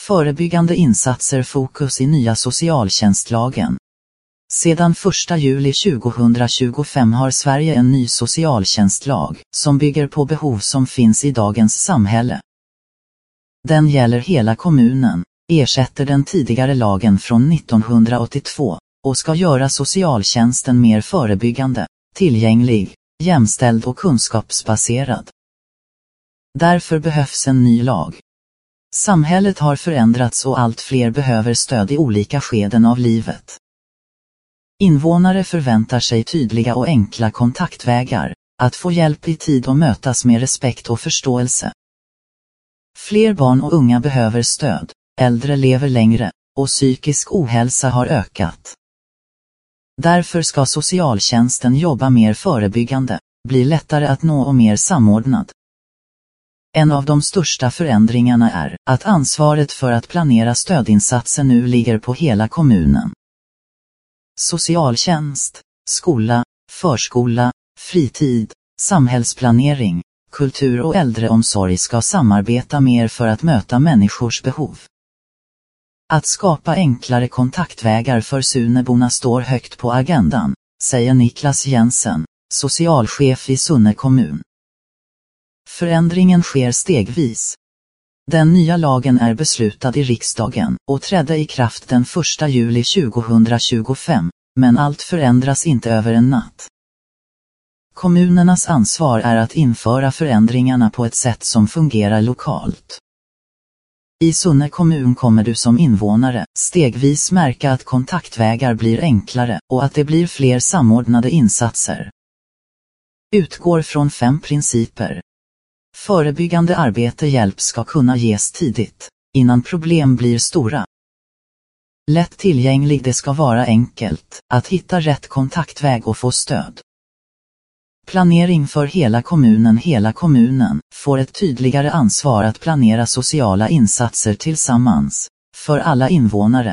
Förebyggande insatser fokus i nya socialtjänstlagen. Sedan 1 juli 2025 har Sverige en ny socialtjänstlag som bygger på behov som finns i dagens samhälle. Den gäller hela kommunen, ersätter den tidigare lagen från 1982 och ska göra socialtjänsten mer förebyggande, tillgänglig, jämställd och kunskapsbaserad. Därför behövs en ny lag. Samhället har förändrats och allt fler behöver stöd i olika skeden av livet. Invånare förväntar sig tydliga och enkla kontaktvägar, att få hjälp i tid och mötas med respekt och förståelse. Fler barn och unga behöver stöd, äldre lever längre, och psykisk ohälsa har ökat. Därför ska socialtjänsten jobba mer förebyggande, bli lättare att nå och mer samordnad. En av de största förändringarna är att ansvaret för att planera stödinsatser nu ligger på hela kommunen. Socialtjänst, skola, förskola, fritid, samhällsplanering, kultur och äldreomsorg ska samarbeta mer för att möta människors behov. Att skapa enklare kontaktvägar för Sunneborna står högt på agendan, säger Niklas Jensen, socialchef i Sunne kommun. Förändringen sker stegvis. Den nya lagen är beslutad i riksdagen och trädde i kraft den 1 juli 2025, men allt förändras inte över en natt. Kommunernas ansvar är att införa förändringarna på ett sätt som fungerar lokalt. I Sunne kommun kommer du som invånare stegvis märka att kontaktvägar blir enklare och att det blir fler samordnade insatser. Utgår från 5 principer. Förebyggande arbete hjälp ska kunna ges tidigt, innan problem blir stora. Lätt tillgänglig, det ska vara enkelt att hitta rätt kontaktväg och få stöd. Planering för hela kommunen får ett tydligare ansvar att planera sociala insatser tillsammans, för alla invånare.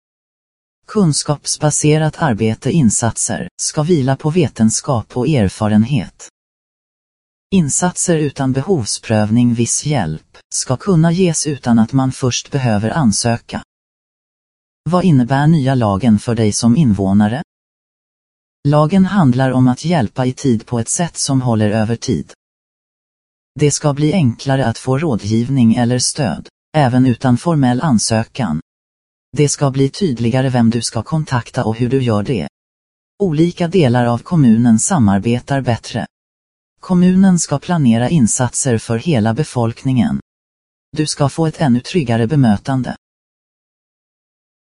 Kunskapsbaserat arbete, insatser ska vila på vetenskap och erfarenhet. Insatser utan behovsprövning, viss hjälp ska kunna ges utan att man först behöver ansöka. Vad innebär nya lagen för dig som invånare? Lagen handlar om att hjälpa i tid på ett sätt som håller över tid. Det ska bli enklare att få rådgivning eller stöd, även utan formell ansökan. Det ska bli tydligare vem du ska kontakta och hur du gör det. Olika delar av kommunen samarbetar bättre. Kommunen ska planera insatser för hela befolkningen. Du ska få ett ännu tryggare bemötande.